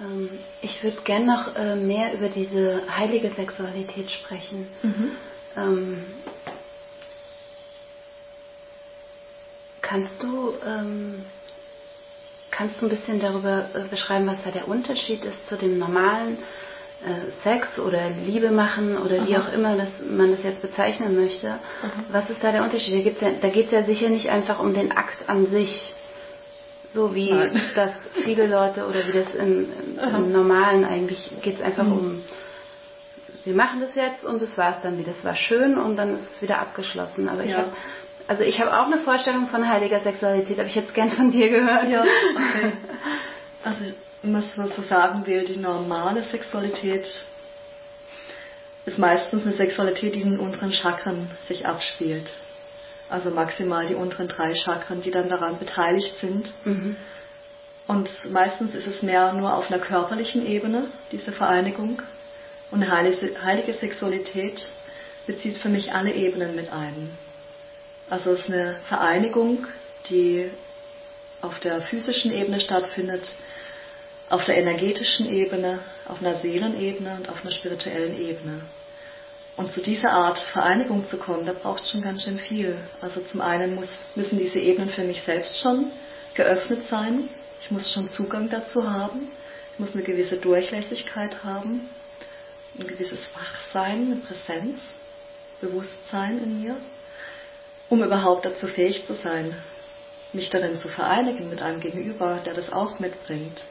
Ich würde gerne noch mehr über diese heilige Sexualität sprechen. Kannst du ein bisschen darüber beschreiben, was da der Unterschied ist zu dem normalen Sex oder Liebe machen oder wie auch immer man das jetzt bezeichnen möchte? Was ist da der Unterschied? Da geht es ja sicher nicht einfach um den Akt an sich, so wie das viele Leute oder wie das im Normalen eigentlich geht es einfach um, wir machen das jetzt und das war es dann wieder. Das war schön und dann ist es wieder abgeschlossen. Aber ich habe auch eine Vorstellung von heiliger Sexualität, aber ich hätte es gern von dir gehört. Ja, okay. Also was man so sagen will, die normale Sexualität ist meistens eine Sexualität, die in unseren Chakren sich abspielt. Also maximal die unteren 3 Chakren, die dann daran beteiligt sind. Und meistens ist es mehr nur auf einer körperlichen Ebene, diese Vereinigung. Und eine heilige Sexualität bezieht für mich alle Ebenen mit ein. Also es ist eine Vereinigung, die auf der physischen Ebene stattfindet, auf der energetischen Ebene, auf einer Seelenebene und auf einer spirituellen Ebene. Und zu dieser Art Vereinigung zu kommen, da braucht es schon ganz schön viel. Also zum einen müssen diese Ebenen für mich selbst schon geöffnet sein. Ich muss schon Zugang dazu haben. Ich muss eine gewisse Durchlässigkeit haben, ein gewisses Wachsein, eine Präsenz, Bewusstsein in mir, um überhaupt dazu fähig zu sein, mich darin zu vereinigen mit einem Gegenüber, der das auch mitbringt.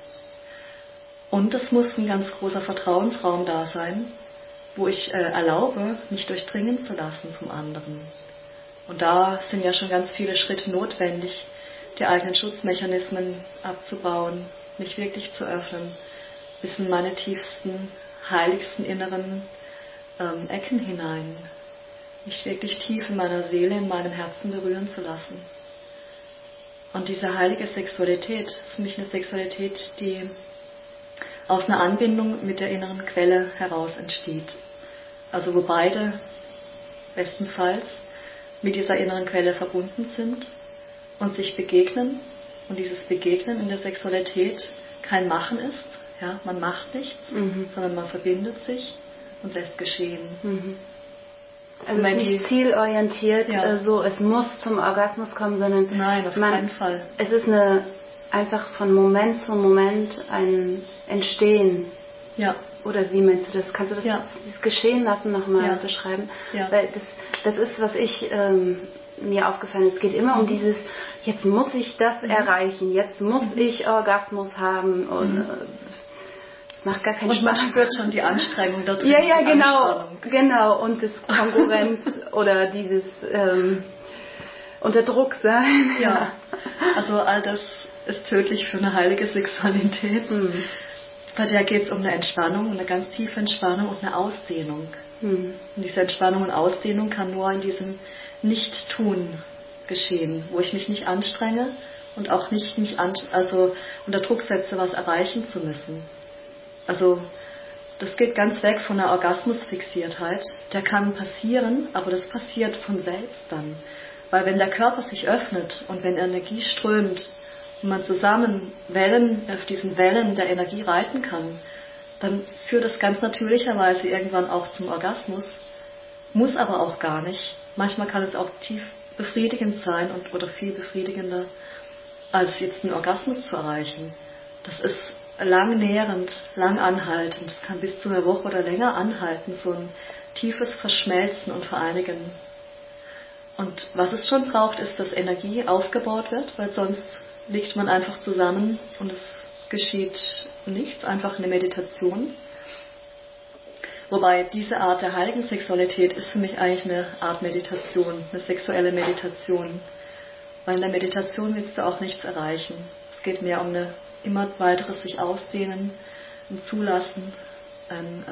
Und es muss ein ganz großer Vertrauensraum da sein, wo ich erlaube, mich durchdringen zu lassen vom anderen. Und da sind ja schon ganz viele Schritte notwendig, die eigenen Schutzmechanismen abzubauen, mich wirklich zu öffnen, bis in meine tiefsten, heiligsten inneren Ecken hinein, mich wirklich tief in meiner Seele, in meinem Herzen berühren zu lassen. Und diese heilige Sexualität ist für mich eine Sexualität, die aus einer Anbindung mit der inneren Quelle heraus entsteht. Also wo beide bestenfalls mit dieser inneren Quelle verbunden sind und sich begegnen. Und dieses Begegnen in der Sexualität kein Machen ist. Ja, man macht nichts, sondern man verbindet sich und lässt geschehen. Also nicht zielorientiert, so es muss zum Orgasmus kommen, sondern nein, auf keinen Fall. Es ist einfach von Moment zu Moment ein Entstehen. Ja. Oder wie meinst du das? Kannst du das dieses Geschehen lassen nochmal beschreiben? Ja. Weil das ist, was mir aufgefallen ist. Es geht immer um dieses, jetzt muss ich das erreichen, jetzt muss ich Orgasmus haben und macht gar keinen Spaß. Und man spürt schon die Anstrengung da drin. Ja, genau. Und das Konkurrenz oder dieses unter Druck sein. Ja, also all das ist tödlich für eine heilige Sexualität. Bei der geht es um eine Entspannung, eine ganz tiefe Entspannung und eine Ausdehnung. Und diese Entspannung und Ausdehnung kann nur in diesem Nicht-Tun geschehen, wo ich mich nicht anstrenge und auch nicht mich unter Druck setze, was erreichen zu müssen. Also das geht ganz weg von der Orgasmusfixiertheit. Der kann passieren, aber das passiert von selbst dann. Weil wenn der Körper sich öffnet und wenn Energie strömt und man zusammen auf diesen Wellen der Energie reiten kann, dann führt das ganz natürlicherweise irgendwann auch zum Orgasmus. Muss aber auch gar nicht. Manchmal kann es auch tief befriedigend sein oder viel befriedigender, als jetzt einen Orgasmus zu erreichen. Das ist lang nährend, lang anhaltend. Das kann bis zu einer Woche oder länger anhalten, so ein tiefes Verschmelzen und Vereinigen. Und was es schon braucht, ist, dass Energie aufgebaut wird, weil sonst liegt man einfach zusammen und es geschieht nichts, einfach eine Meditation. Wobei diese Art der heiligen Sexualität ist für mich eigentlich eine Art Meditation, eine sexuelle Meditation. Weil in der Meditation willst du auch nichts erreichen. Es geht mehr um eine immer weiteres sich ausdehnen, ein Zulassen, ein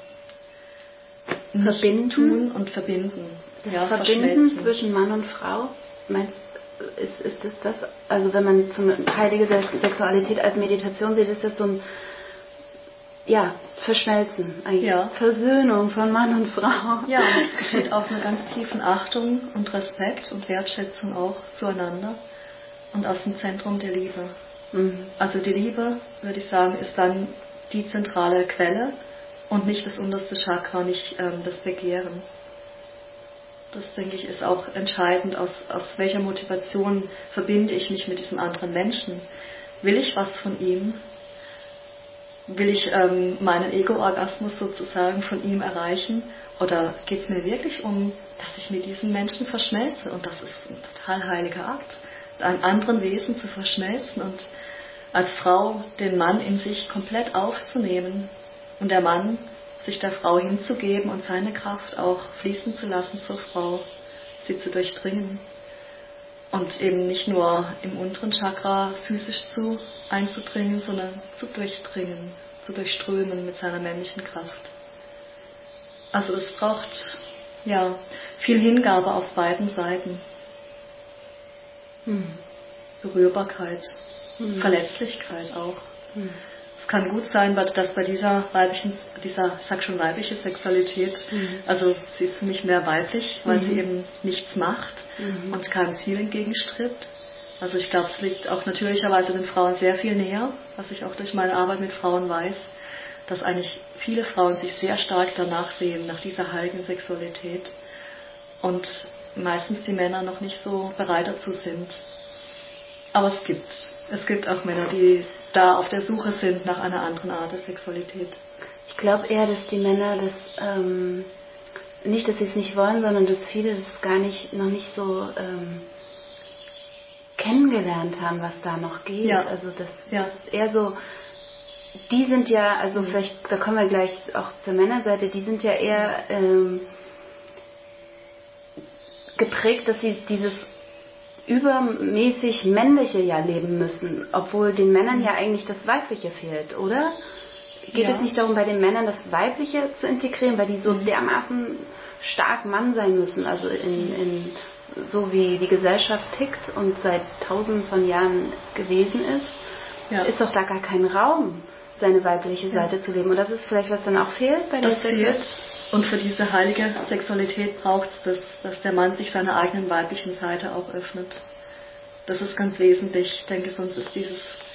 Verbinden. Tun und Verbinden. Das Verbinden zwischen Mann und Frau, ist das? Also wenn man zum heilige Sexualität als Meditation sieht, ist das so ein Verschmelzen, eigentlich. Versöhnung von Mann und Frau. Ja, und es geschieht aus einer ganz tiefen Achtung und Respekt und Wertschätzung auch zueinander und aus dem Zentrum der Liebe. Also die Liebe, würde ich sagen, ist dann die zentrale Quelle und nicht das unterste Chakra, nicht das Begehren. Das, denke ich, ist auch entscheidend, aus welcher Motivation verbinde ich mich mit diesem anderen Menschen. Will ich was von ihm? Will ich meinen Ego-Orgasmus sozusagen von ihm erreichen? Oder geht es mir wirklich um, dass ich mit diesem Menschen verschmelze? Und das ist ein total heiliger Akt, einem anderen Wesen zu verschmelzen und als Frau den Mann in sich komplett aufzunehmen und der Mann sich der Frau hinzugeben und seine Kraft auch fließen zu lassen zur Frau, sie zu durchdringen. Und eben nicht nur im unteren Chakra physisch einzudringen, sondern zu durchdringen, zu durchströmen mit seiner männlichen Kraft. Also es braucht viel Hingabe auf beiden Seiten. Berührbarkeit, Verletzlichkeit auch. Es kann gut sein, dass bei dieser weibliche Sexualität, also sie ist für mich mehr weiblich, weil sie eben nichts macht und keinem Ziel entgegenstrebt. Also ich glaube, es liegt auch natürlicherweise den Frauen sehr viel näher, was ich auch durch meine Arbeit mit Frauen weiß, dass eigentlich viele Frauen sich sehr stark danach sehen, nach dieser heiligen Sexualität und meistens die Männer noch nicht so bereit dazu sind. Aber es gibt auch Männer, die da auf der Suche sind nach einer anderen Art der Sexualität. Ich glaube eher, dass die Männer das, nicht, dass sie es nicht wollen, sondern dass viele das noch nicht so kennengelernt haben, was da noch geht. Ja. Also das ist eher so, die sind ja, also vielleicht, da kommen wir gleich auch zur Männerseite, die sind ja eher geprägt, dass sie dieses übermäßig Männliche ja leben müssen, obwohl den Männern ja eigentlich das Weibliche fehlt, oder? Geht es nicht darum, bei den Männern das Weibliche zu integrieren, weil die so dermaßen stark Mann sein müssen, also so wie die Gesellschaft tickt und seit tausenden von Jahren gewesen ist, ist doch da gar kein Raum, seine weibliche Seite zu leben. Und das ist vielleicht, was dann auch fehlt bei der Sexualität. Und für diese heilige Sexualität braucht es, dass der Mann sich seiner eigenen weiblichen Seite auch öffnet. Das ist ganz wesentlich. Ich denke, sonst ist dieses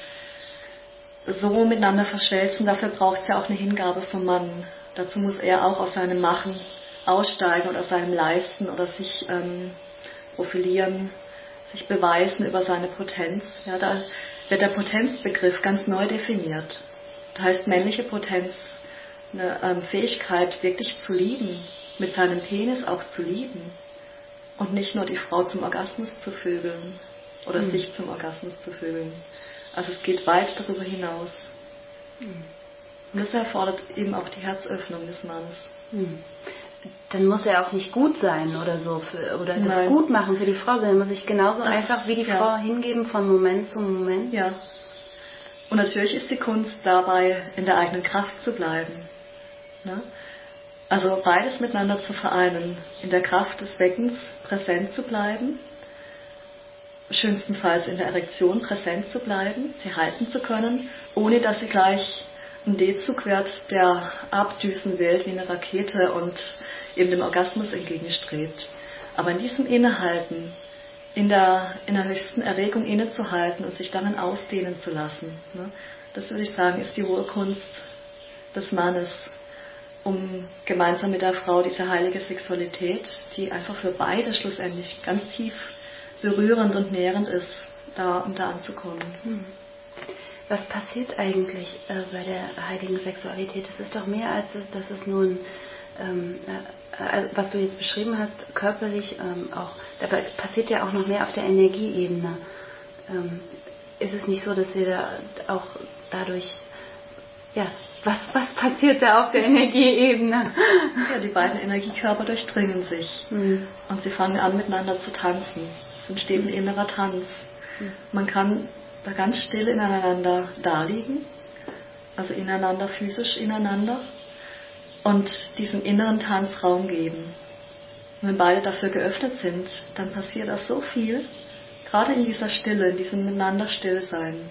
so miteinander verschmelzen, dafür braucht es ja auch eine Hingabe vom Mann. Dazu muss er auch aus seinem Machen aussteigen oder aus seinem Leisten oder sich profilieren, sich beweisen über seine Potenz. Ja, da wird der Potenzbegriff ganz neu definiert. Das heißt, männliche Potenz, eine Fähigkeit wirklich zu lieben, mit seinem Penis auch zu lieben und nicht nur die Frau zum Orgasmus zu vögeln oder sich zum Orgasmus zu vögeln. Also es geht weit darüber hinaus. Und das erfordert eben auch die Herzöffnung des Mannes. Dann muss er auch nicht gut sein oder so, oder das gut machen für die Frau, sondern er muss sich genauso einfach wie die Frau hingeben von Moment zu Moment. Ja. Und natürlich ist die Kunst dabei, in der eigenen Kraft zu bleiben. Ne? Also beides miteinander zu vereinen, in der Kraft des Beckens präsent zu bleiben, schönstenfalls in der Erektion präsent zu bleiben, sie halten zu können, ohne dass sie gleich ein D-Zug wird, der abdüsen will wie eine Rakete und eben dem Orgasmus entgegenstrebt. Aber in diesem Innehalten, in der höchsten Erregung innezuhalten und sich darin ausdehnen zu lassen, ne, das würde ich sagen, ist die hohe Kunst des Mannes, um gemeinsam mit der Frau diese heilige Sexualität, die einfach für beide schlussendlich ganz tief berührend und nährend ist, um da anzukommen. Was passiert eigentlich bei der heiligen Sexualität? Das ist doch mehr als dass es nur was du jetzt beschrieben hast, körperlich auch. Dabei passiert ja auch noch mehr auf der Energieebene. Ist es nicht so, dass wir da auch dadurch, was passiert da auf der Energieebene? Ja, die beiden Energiekörper durchdringen sich und sie fangen an miteinander zu tanzen. Es entsteht ein innerer Tanz. Man kann da ganz still ineinander daliegen, also ineinander, physisch ineinander und diesem inneren Tanz Raum geben. Und wenn beide dafür geöffnet sind, dann passiert das so viel, gerade in dieser Stille, in diesem miteinander Stillsein.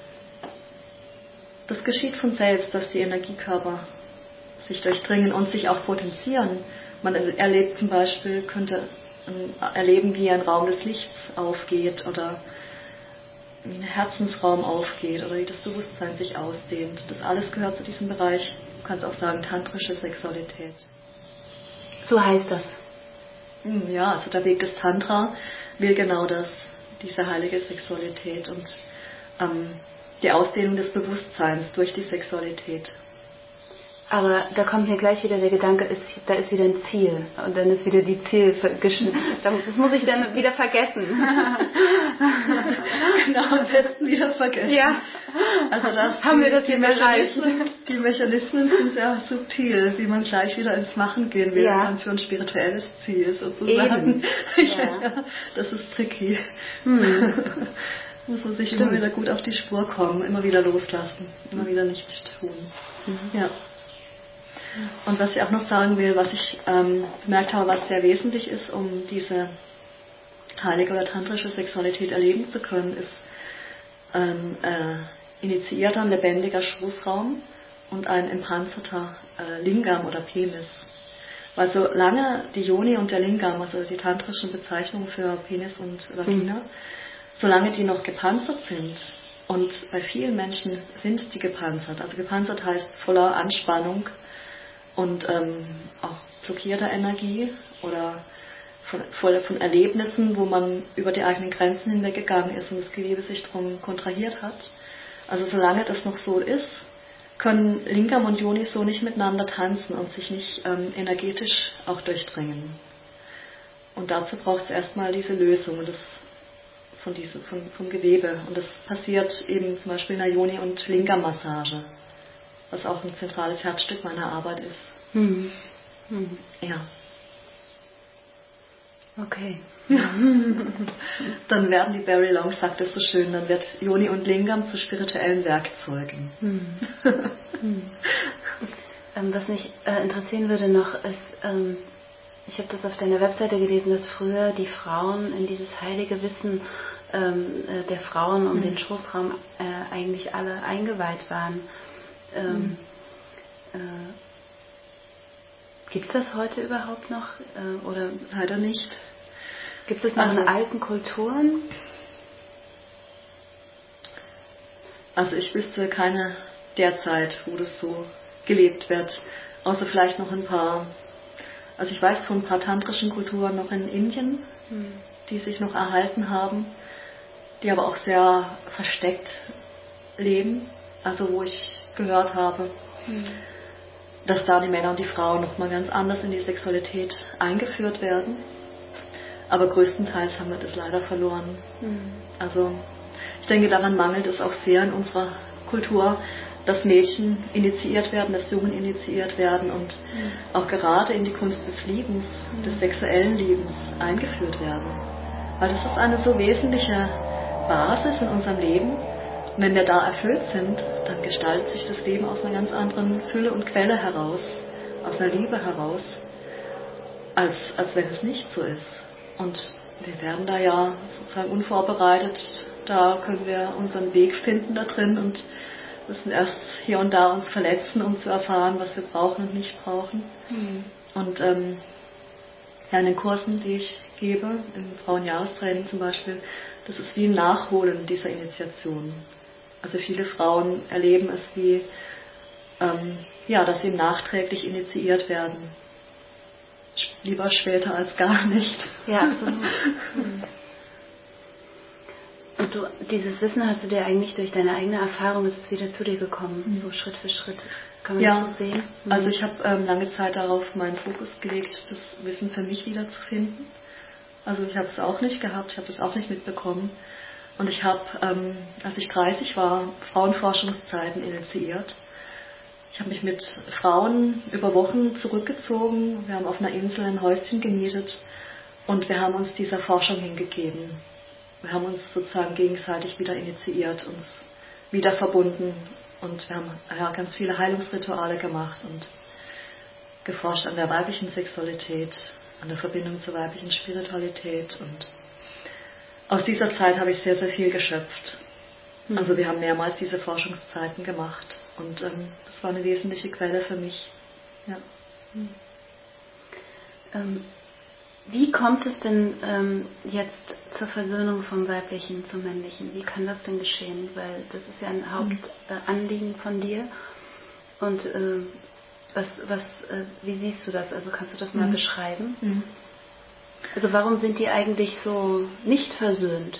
Das geschieht von selbst, dass die Energiekörper sich durchdringen und sich auch potenzieren. Man erlebt zum Beispiel, könnte erleben, wie ein Raum des Lichts aufgeht oder wie ein Herzensraum aufgeht oder wie das Bewusstsein sich ausdehnt. Das alles gehört zu diesem Bereich, du kannst auch sagen, tantrische Sexualität. So heißt das. Ja, also der Weg des Tantra will genau das, diese heilige Sexualität und die Ausdehnung des Bewusstseins durch die Sexualität. Aber da kommt mir gleich wieder der Gedanke, da ist wieder ein Ziel. Und dann ist wieder die das muss ich dann wieder vergessen. Genau, am besten wieder vergessen. Ja. Also haben wir das hier erreicht. Die Mechanismen sind sehr subtil, wie man gleich wieder ins Machen gehen will, dann für ein spirituelles Ziel sozusagen. Ja. Das ist tricky. Muss man sich immer wieder gut auf die Spur kommen, immer wieder loslassen, immer wieder nichts tun. Ja. Und was ich auch noch sagen will, was ich bemerkt habe, was sehr wesentlich ist, um diese heilige oder tantrische Sexualität erleben zu können, ist ein initiierter, lebendiger Schoßraum und ein empanzerter Lingam oder Penis. Weil solange die Yoni und der Lingam, also die tantrischen Bezeichnungen für Penis und Vagina, solange die noch gepanzert sind, und bei vielen Menschen sind die gepanzert, also gepanzert heißt voller Anspannung und auch blockierter Energie oder voll von Erlebnissen, wo man über die eigenen Grenzen hinweggegangen ist und das Gewebe sich drum kontrahiert hat. Also solange das noch so ist, können Lingam und Yoni so nicht miteinander tanzen und sich nicht energetisch auch durchdringen. Und dazu braucht es erstmal diese Lösung vom Gewebe. Und das passiert eben zum Beispiel in der Yoni- und Lingam-Massage, was auch ein zentrales Herzstück meiner Arbeit ist. Ja. Okay. Dann werden die Barry Long sagt es so schön, dann wird Yoni und Lingam zu spirituellen Werkzeugen. Was mich interessieren würde noch ist, ich habe das auf deiner Webseite gelesen, dass früher die Frauen in dieses heilige Wissen der Frauen um den Schoßraum eigentlich alle eingeweiht waren. Gibt es das heute überhaupt noch? Oder leider nicht. Gibt es noch in alten Kulturen? Also ich wüsste keine derzeit, wo das so gelebt wird. Außer vielleicht noch ein paar, also ich weiß von ein paar tantrischen Kulturen noch in Indien, die sich noch erhalten haben, die aber auch sehr versteckt leben. Also wo ich gehört habe, dass da die Männer und die Frauen nochmal ganz anders in die Sexualität eingeführt werden. Aber größtenteils haben wir das leider verloren. Also ich denke, daran mangelt es auch sehr in unserer Kultur, dass Mädchen initiiert werden, dass Jungen initiiert werden und auch gerade in die Kunst des Liebens, des sexuellen Liebens eingeführt werden. Weil das ist eine so wesentliche Basis in unserem Leben. Und wenn wir da erfüllt sind, dann gestaltet sich das Leben aus einer ganz anderen Fülle und Quelle heraus, aus einer Liebe heraus, als wenn es nicht so ist. Und wir werden da ja sozusagen unvorbereitet, da können wir unseren Weg finden da drin und müssen erst hier und da uns verletzen, um zu erfahren, was wir brauchen und nicht brauchen. Und ja, in den Kursen, die ich gebe, im Frauenjahrestraining zum Beispiel, das ist wie ein Nachholen dieser Initiation. Also viele Frauen erleben es wie, dass sie nachträglich initiiert werden. Lieber später als gar nicht. Ja, absolut. Und dieses Wissen hast du dir eigentlich durch deine eigene Erfahrung, ist es wieder zu dir gekommen, so Schritt für Schritt. Kann man das so sehen? Also ich habe lange Zeit darauf meinen Fokus gelegt, das Wissen für mich wiederzufinden. Also ich habe es auch nicht gehabt, ich habe es auch nicht mitbekommen. Und ich habe, als ich 30 war, Frauenforschungszeiten initiiert. Ich habe mich mit Frauen über Wochen zurückgezogen. Wir haben auf einer Insel ein Häuschen gemietet und wir haben uns dieser Forschung hingegeben. Wir haben uns sozusagen gegenseitig wieder initiiert, uns wieder verbunden und wir haben ganz viele Heilungsrituale gemacht und geforscht an der weiblichen Sexualität, an der Verbindung zur weiblichen Spiritualität und aus dieser Zeit habe ich sehr, sehr viel geschöpft. Also wir haben mehrmals diese Forschungszeiten gemacht und das war eine wesentliche Quelle für mich. Ja. Wie kommt es denn jetzt zur Versöhnung vom Weiblichen zum Männlichen? Wie kann das denn geschehen? Weil das ist ja ein Hauptanliegen von dir. Und wie siehst du das? Also kannst du das mal beschreiben? Mhm. Also warum sind die eigentlich so nicht versöhnt?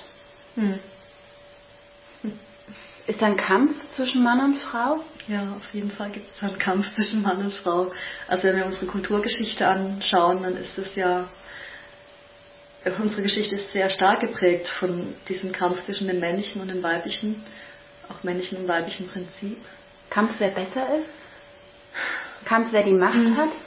Ist da ein Kampf zwischen Mann und Frau? Ja, auf jeden Fall gibt es da einen Kampf zwischen Mann und Frau. Also wenn wir unsere Kulturgeschichte anschauen, dann ist es ja, unsere Geschichte ist sehr stark geprägt von diesem Kampf zwischen dem männlichen und dem weiblichen, auch männlichen und weiblichen Prinzip. Kampf, wer besser ist? Kampf, wer die Macht hat?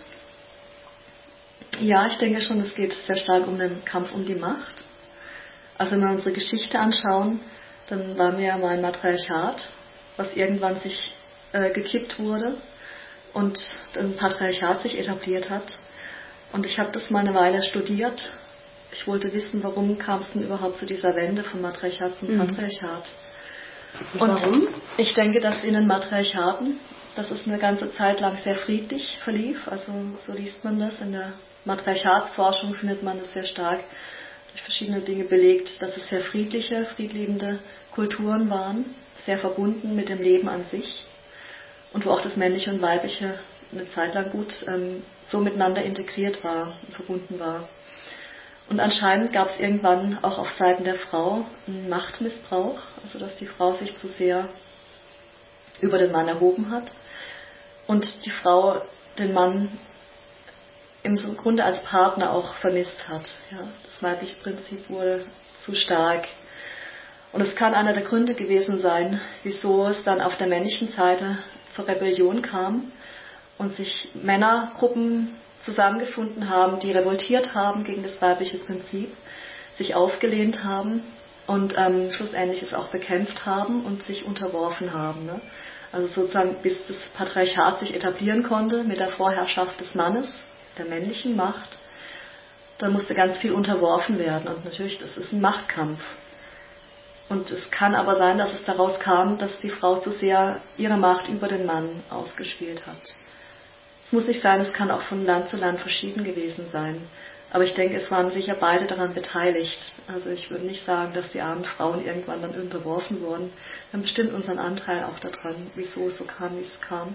Ja, ich denke schon, es geht sehr stark um den Kampf um die Macht. Also wenn wir unsere Geschichte anschauen, dann waren wir ja mal ein Matriarchat, was irgendwann sich gekippt wurde und ein Patriarchat sich etabliert hat. Und ich habe das mal eine Weile studiert. Ich wollte wissen, warum kam es denn überhaupt zu dieser Wende vom Matriarchat zum Patriarchat. Und warum? Ich denke, dass in den Matriarchaten, dass es eine ganze Zeit lang sehr friedlich verlief. Also so liest man das. In der Matriarchatsforschung findet man das sehr stark durch verschiedene Dinge belegt, dass es sehr friedliche, friedliebende Kulturen waren, sehr verbunden mit dem Leben an sich und wo auch das Männliche und Weibliche eine Zeit lang gut so miteinander integriert war und verbunden war. Und anscheinend gab es irgendwann auch auf Seiten der Frau einen Machtmissbrauch, also dass die Frau sich zu sehr über den Mann erhoben hat und die Frau den Mann im Grunde als Partner auch vermisst hat. Ja, das weibliche Prinzip wurde zu stark. Und es kann einer der Gründe gewesen sein, wieso es dann auf der männlichen Seite zur Rebellion kam und sich Männergruppen zusammengefunden haben, die revoltiert haben gegen das weibliche Prinzip, sich aufgelehnt haben und schlussendlich es auch bekämpft haben und sich unterworfen haben. Ne? Also sozusagen bis das Patriarchat sich etablieren konnte mit der Vorherrschaft des Mannes, der männlichen Macht, da musste ganz viel unterworfen werden. Und natürlich, das ist ein Machtkampf. Und es kann aber sein, dass es daraus kam, dass die Frau zu sehr ihre Macht über den Mann ausgespielt hat. Es muss nicht sein, es kann auch von Land zu Land verschieden gewesen sein. Aber ich denke, es waren sicher beide daran beteiligt. Also ich würde nicht sagen, dass die armen Frauen irgendwann dann unterworfen wurden. Wir haben bestimmt unseren Anteil auch daran, wieso es so kam, wie es kam.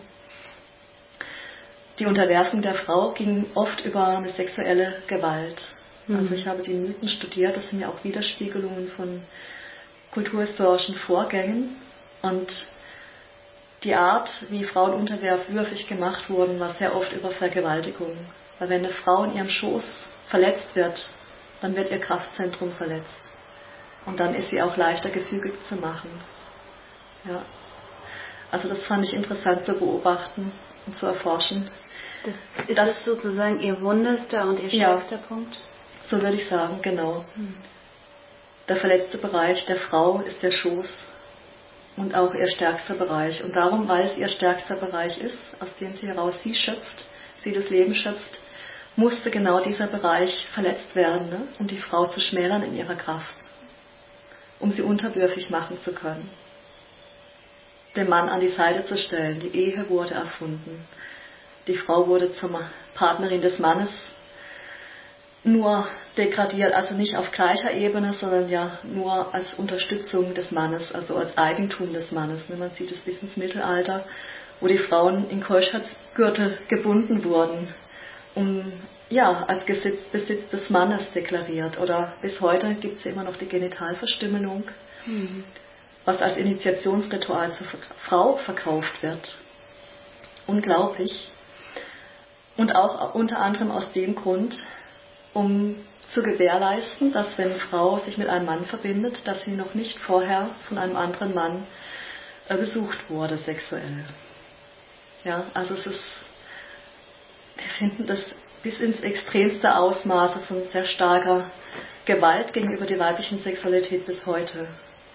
Die Unterwerfung der Frau ging oft über eine sexuelle Gewalt. Also ich habe die Mythen studiert, das sind ja auch Widerspiegelungen von kulturhistorischen Vorgängen. Und die Art, wie Frauen unterwürfig gemacht wurden, war sehr oft über Vergewaltigung. Weil wenn eine Frau in ihrem Schoß verletzt wird, dann wird ihr Kraftzentrum verletzt. Und dann ist sie auch leichter gefügig zu machen. Ja. Also das fand ich interessant zu beobachten und zu erforschen. Das ist sozusagen ihr wundester und ihr stärkster Punkt? So würde ich sagen, genau. Der verletzte Bereich der Frau ist der Schoß und auch ihr stärkster Bereich. Und darum, weil es ihr stärkster Bereich ist, aus dem sie heraus sie schöpft, sie das Leben schöpft, musste genau dieser Bereich verletzt werden, ne? Um die Frau zu schmälern in ihrer Kraft, um sie unterwürfig machen zu können, den Mann an die Seite zu stellen. Die Ehe wurde erfunden. Die Frau wurde zur Partnerin des Mannes, nur degradiert, also nicht auf gleicher Ebene, sondern ja nur als Unterstützung des Mannes, also als Eigentum des Mannes. Man sieht es bis ins Mittelalter, wo die Frauen in Keuschheitsgürtel gebunden wurden, als Besitz des Mannes deklariert. Oder bis heute gibt es ja immer noch die Genitalverstümmelung, was als Initiationsritual zur Frau verkauft wird. Unglaublich. Und auch unter anderem aus dem Grund, um zu gewährleisten, dass wenn eine Frau sich mit einem Mann verbindet, dass sie noch nicht vorher von einem anderen Mann besucht wurde sexuell. Ja, also wir finden das bis ins extremste Ausmaße von sehr starker Gewalt gegenüber der weiblichen Sexualität bis heute.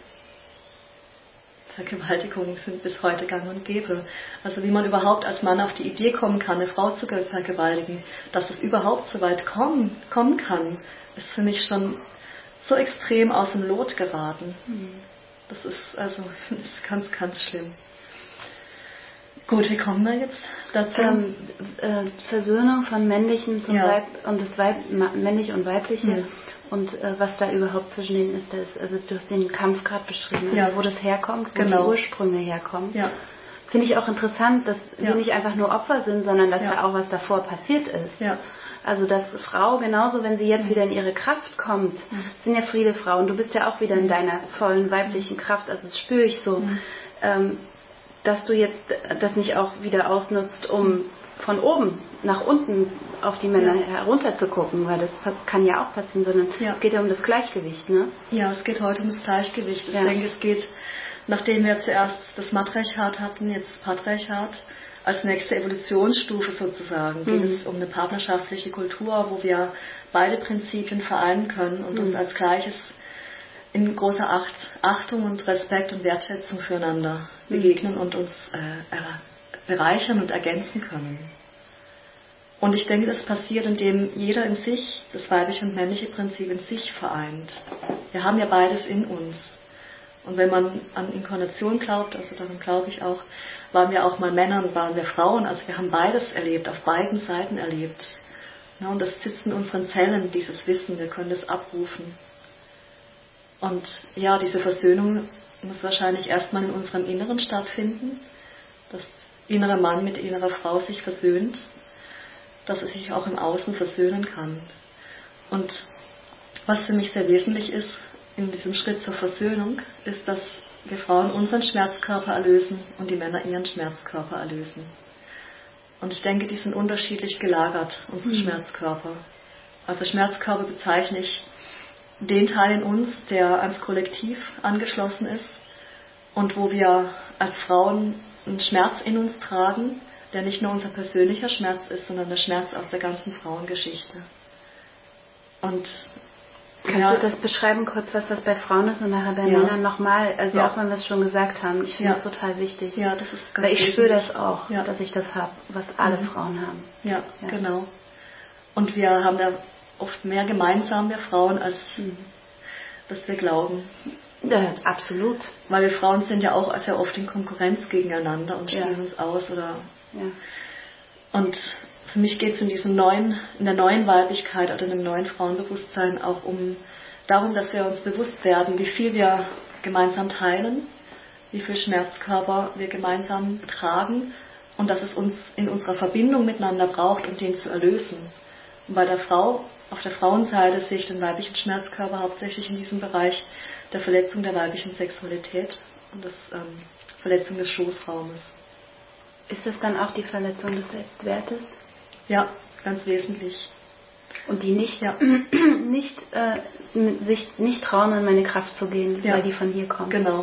Vergewaltigungen sind bis heute gang und gäbe. Also wie man überhaupt als Mann auf die Idee kommen kann, eine Frau zu vergewaltigen, dass es überhaupt so weit kommen kann, ist für mich schon so extrem aus dem Lot geraten. Das ist ganz, ganz schlimm. Gut, wie kommen wir jetzt dazu? Versöhnung von männlichen zum und das männliche und weibliche und was da überhaupt zwischen denen ist. Also du hast den Kampf gerade beschrieben, wo das herkommt, wo die Ursprünge herkommen. Ja. Finde ich auch interessant, dass wir nicht einfach nur Opfer sind, sondern dass da auch was davor passiert ist. Ja. Also dass Frau genauso, wenn sie jetzt wieder in ihre Kraft kommt, sind ja viele Frauen, du bist ja auch wieder in deiner vollen weiblichen Kraft, also das spüre ich so, dass du jetzt das nicht auch wieder ausnutzt, um von oben nach unten auf die Männer herunter zu gucken, weil das kann ja auch passieren, sondern es geht ja um das Gleichgewicht, ne? Ja, es geht heute um das Gleichgewicht. Ich denke, es geht, nachdem wir zuerst das Matriarchat hatten, jetzt das Patriarchat, als nächste Evolutionsstufe sozusagen, geht es um eine partnerschaftliche Kultur, wo wir beide Prinzipien vereinen können und uns als Gleiches in großer Achtung und Respekt und Wertschätzung füreinander begegnen und uns bereichern und ergänzen können. Und ich denke, das passiert, indem jeder in sich das weibliche und männliche Prinzip in sich vereint. Wir haben ja beides in uns. Und wenn man an Inkarnation glaubt, also daran glaube ich auch, waren wir auch mal Männer und waren wir Frauen. Also wir haben beides erlebt, auf beiden Seiten erlebt. Ja, und das sitzt in unseren Zellen, dieses Wissen, wir können das abrufen. Und ja, diese Versöhnung muss wahrscheinlich erstmal in unserem Inneren stattfinden, dass innere Mann mit innerer Frau sich versöhnt, dass es sich auch im Außen versöhnen kann. Und was für mich sehr wesentlich ist in diesem Schritt zur Versöhnung, ist, dass wir Frauen unseren Schmerzkörper erlösen und die Männer ihren Schmerzkörper erlösen. Und ich denke, die sind unterschiedlich gelagert, unsere Schmerzkörper. Also Schmerzkörper bezeichne ich den Teil in uns, der ans Kollektiv angeschlossen ist und wo wir als Frauen einen Schmerz in uns tragen, der nicht nur unser persönlicher Schmerz ist, sondern der Schmerz aus der ganzen Frauengeschichte. Und kannst du das beschreiben kurz, was das bei Frauen ist und nachher bei Männern nochmal, also auch wenn wir es schon gesagt haben, ich finde das total wichtig. Ja, das ist ganz wichtig. Weil ich spüre das auch, dass ich das habe, was alle Frauen haben. Ja, genau. Und wir haben da oft mehr gemeinsam, wir Frauen, als dass wir glauben. Ja, absolut. Weil wir Frauen sind ja auch sehr oft in Konkurrenz gegeneinander und spielen uns aus. Und für mich geht es in der neuen Weiblichkeit oder in dem neuen Frauenbewusstsein auch darum, dass wir uns bewusst werden, wie viel wir gemeinsam teilen, wie viel Schmerzkörper wir gemeinsam tragen und dass es uns in unserer Verbindung miteinander braucht, um den zu erlösen. Und bei der Frau, auf der Frauenseite sehe ich den weiblichen Schmerzkörper hauptsächlich in diesem Bereich der Verletzung der weiblichen Sexualität und der Verletzung des Schoßraumes. Ist das dann auch die Verletzung des Selbstwertes? Ja, ganz wesentlich. Und die sich nicht trauen, in meine Kraft zu gehen, weil die von hier kommt. Genau.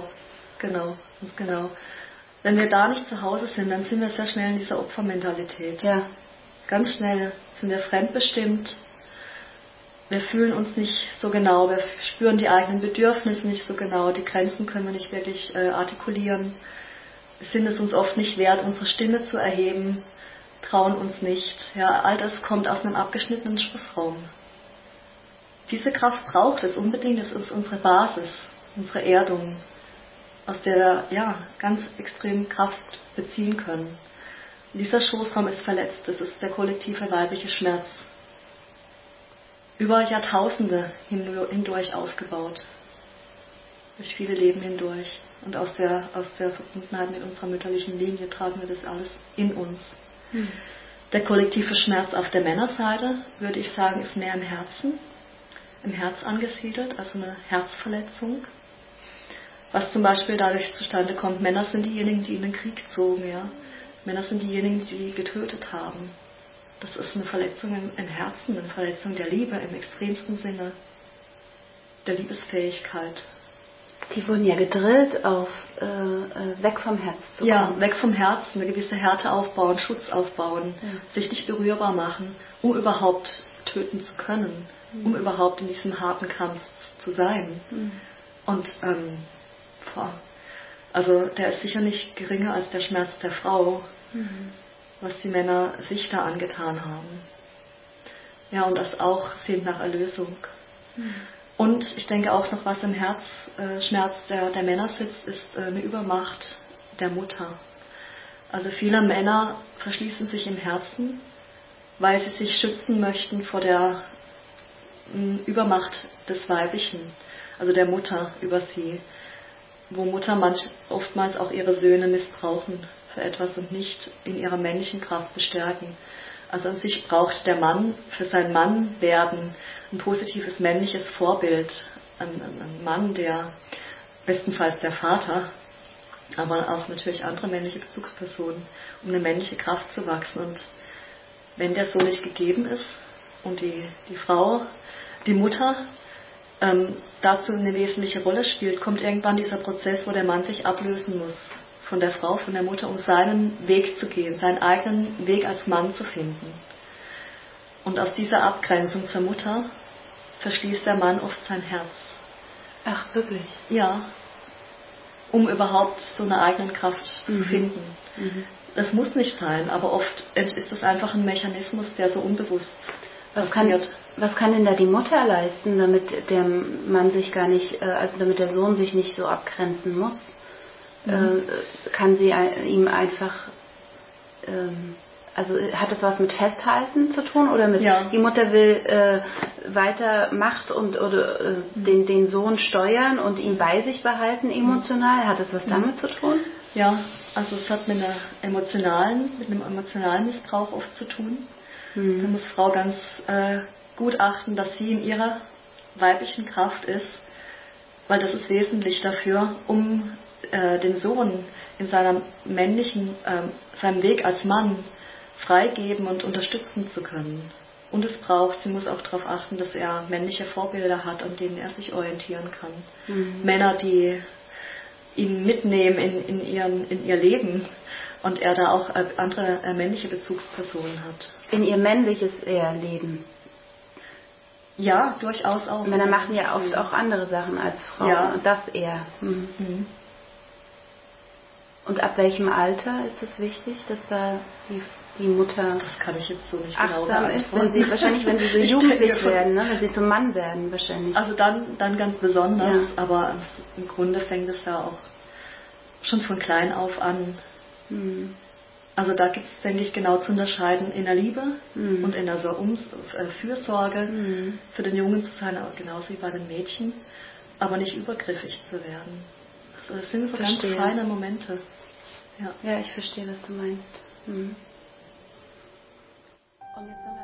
Wenn wir da nicht zu Hause sind, dann sind wir sehr schnell in dieser Opfermentalität. Ja. Ganz schnell sind wir fremdbestimmt. Wir fühlen uns nicht so genau, wir spüren die eigenen Bedürfnisse nicht so genau, die Grenzen können wir nicht wirklich artikulieren, sind es uns oft nicht wert, unsere Stimme zu erheben, trauen uns nicht. Ja, all das kommt aus einem abgeschnittenen Schoßraum. Diese Kraft braucht es unbedingt, es ist unsere Basis, unsere Erdung, aus der wir ganz extrem Kraft beziehen können. Und dieser Schoßraum ist verletzt, das ist der kollektive weibliche Schmerz. Über Jahrtausende hindurch aufgebaut. Durch viele Leben hindurch. Und aus der Verbundenheit mit unserer mütterlichen Linie tragen wir das alles in uns. Der kollektive Schmerz auf der Männerseite, würde ich sagen, ist mehr im Herz angesiedelt, also eine Herzverletzung. Was zum Beispiel dadurch zustande kommt, Männer sind diejenigen, die in den Krieg zogen, ja. Männer sind diejenigen, die getötet haben. Das ist eine Verletzung im Herzen, eine Verletzung der Liebe im extremsten Sinne, der Liebesfähigkeit. Die wurden ja gedrillt, weg vom Herz zu kommen. Ja, weg vom Herz, eine gewisse Härte aufbauen, Schutz aufbauen, sich nicht berührbar machen, um überhaupt töten zu können, um überhaupt in diesem harten Kampf zu sein. Und also der ist sicher nicht geringer als der Schmerz der Frau, was die Männer sich da angetan haben. Ja, und das auch sehnt nach Erlösung. Und ich denke auch noch, was im Herzschmerz der Männer sitzt, ist eine Übermacht der Mutter. Also viele Männer verschließen sich im Herzen, weil sie sich schützen möchten vor der Übermacht des Weiblichen, also der Mutter über sie, wo Mutter oftmals auch ihre Söhne missbrauchen für etwas und nicht in ihrer männlichen Kraft bestärken. Also an sich braucht der Mann für sein Mannwerden ein positives männliches Vorbild, ein Mann, der bestenfalls der Vater, aber auch natürlich andere männliche Bezugspersonen, um eine männliche Kraft zu wachsen. Und wenn der so nicht gegeben ist und die Frau, die Mutter, dazu eine wesentliche Rolle spielt, kommt irgendwann dieser Prozess, wo der Mann sich ablösen muss von der Frau, von der Mutter, um seinen Weg zu gehen, seinen eigenen Weg als Mann zu finden. Und aus dieser Abgrenzung zur Mutter verschließt der Mann oft sein Herz. Ach, wirklich? Ja, um überhaupt so eine eigene Kraft zu finden. Das muss nicht sein, aber oft ist das einfach ein Mechanismus, der so unbewusst passiert. Was kann denn da die Mutter leisten, damit der Mann sich gar nicht, also damit der Sohn sich nicht so abgrenzen muss? Kann sie ihm einfach, also hat das was mit Festhalten zu tun oder mit die Mutter will weiter Macht oder den Sohn steuern und ihn bei sich behalten emotional? Hat das was damit zu tun? Ja, also es hat mit einem emotionalen Missbrauch oft zu tun. Da muss Frau ganz gut achten, dass sie in ihrer weiblichen Kraft ist, weil das ist wesentlich dafür, um den Sohn in seiner männlichen, seinem Weg als Mann freigeben und unterstützen zu können. Und sie muss auch darauf achten, dass er männliche Vorbilder hat, an denen er sich orientieren kann. Männer, die ihn mitnehmen in ihr Leben und er da auch andere männliche Bezugspersonen hat. In ihr männliches Leben? Ja, durchaus auch. Männer machen ja oft auch andere Sachen als Frauen. Ja. Und das eher. Und ab welchem Alter ist es wichtig, dass da die Mutter das kann ich jetzt so nicht genau ist, wenn sie so jugendlich werden, ne? Wenn sie zum Mann werden wahrscheinlich. Also dann ganz besonders, aber im Grunde fängt es ja auch schon von klein auf an. Also da gibt es, denke ich, genau zu unterscheiden in der Liebe und in der Fürsorge für den Jungen zu sein, genauso wie bei den Mädchen, aber nicht übergriffig zu werden. Also das sind so ganz feine Momente. Ja, ich verstehe, was du meinst. Und jetzt